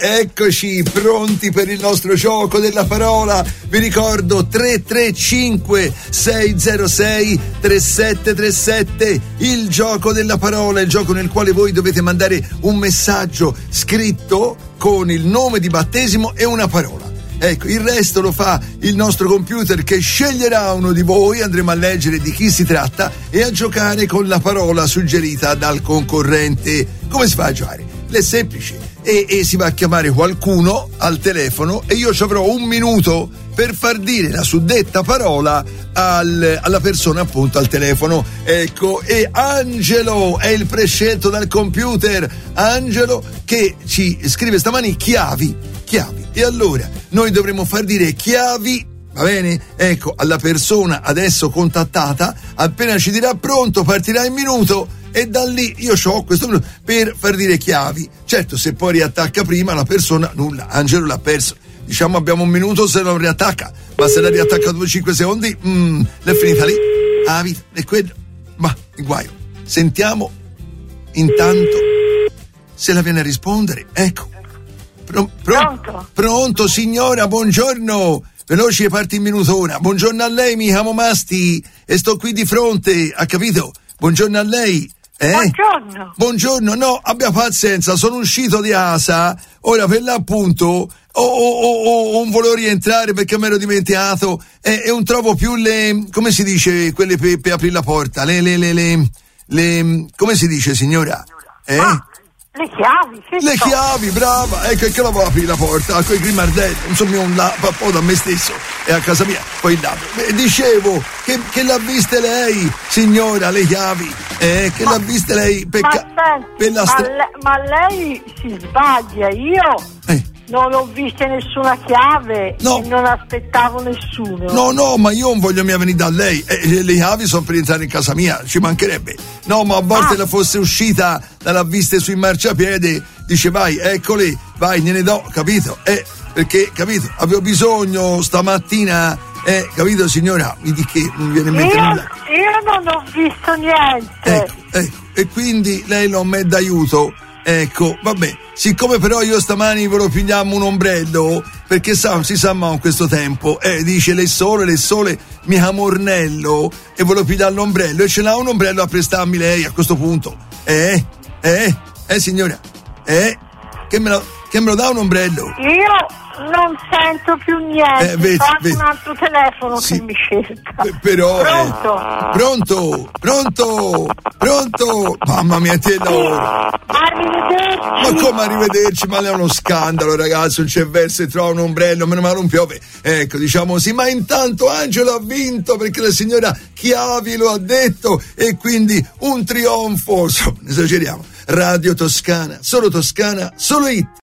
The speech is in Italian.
eccoci pronti per il nostro gioco della parola. Vi ricordo 335 606 3737, il gioco della parola, il gioco nel quale voi dovete mandare un messaggio scritto con il nome di battesimo e una parola. Ecco, il resto lo fa il nostro computer, che sceglierà uno di voi, andremo a leggere di chi si tratta e a giocare con la parola suggerita dal concorrente. Come si fa a giocare? È semplice, e si va a chiamare qualcuno al telefono e io ci avrò un minuto per far dire la suddetta parola alla persona appunto al telefono. Ecco, e Angelo è il prescelto dal computer, Angelo, che ci scrive stamani chiavi. E allora noi dovremo far dire chiavi, va bene? Ecco, alla persona adesso contattata, appena ci dirà pronto partirà il minuto e da lì io ho questo minuto per far dire chiavi. Certo, se poi riattacca prima la persona, nulla, Angelo l'ha perso. Diciamo abbiamo un minuto se non riattacca, ma se la riattacca 2-5 secondi, l'è finita lì. Ah, vita, è quello. Ma, il guaio. Sentiamo intanto se la viene a rispondere, ecco. Pronto signora, buongiorno. Veloci, parti in minuto ora. Buongiorno a lei, mi chiamo Masti e sto qui di fronte, ha capito? Buongiorno a lei. Buongiorno, no, abbia pazienza, sono uscito di casa, ora per l'appunto non volevo rientrare perché mi ero dimenticato e non trovo più le, come si dice, quelle per aprire la porta, le come si dice signora? Le chiavi, sì. Le chiavi, brava, ecco che la vuoi aprire la porta, con i grimardelli, insomma un po' da me stesso e a casa mia, poi là. Dicevo che l'ha viste lei, signora, le chiavi, che l'ha viste lei ma lei si sbaglia, io non ho viste nessuna chiave, no. E non aspettavo nessuno. No, ma io non voglio mia venire da lei, le chiavi sono per entrare in casa mia, ci mancherebbe. No, ma a volte la fosse uscita dalla viste sui marciapiede, dice vai, eccole, vai, gliene do, capito? Perché, capito, avevo bisogno stamattina, capito signora? Mi dica che non viene in mente nulla. Io non ho visto niente. Ecco, e quindi lei non mi è d'aiuto. Ecco, vabbè, siccome però io stamani ve lo pigliamo un ombrello, perché si sa ma in questo tempo, dice le sole, mi chiamo Ornello e ve lo pigliare l'ombrello e ce l'ha un ombrello a prestarmi lei a questo punto, signora, che me lo dà un ombrello? Io non sento più niente, vedi. un altro telefono sì, che mi cerca. Però pronto, mamma mia, te lavoro. Arrivederci. Ma come arrivederci? Ma è uno scandalo, ragazzi, non c'è verso e trova un ombrello, meno male non piove. Ecco, diciamo sì, ma intanto Angelo ha vinto perché la signora Chiavi lo ha detto e quindi un trionfo, insomma, esageriamo. Radio Toscana, solo hit.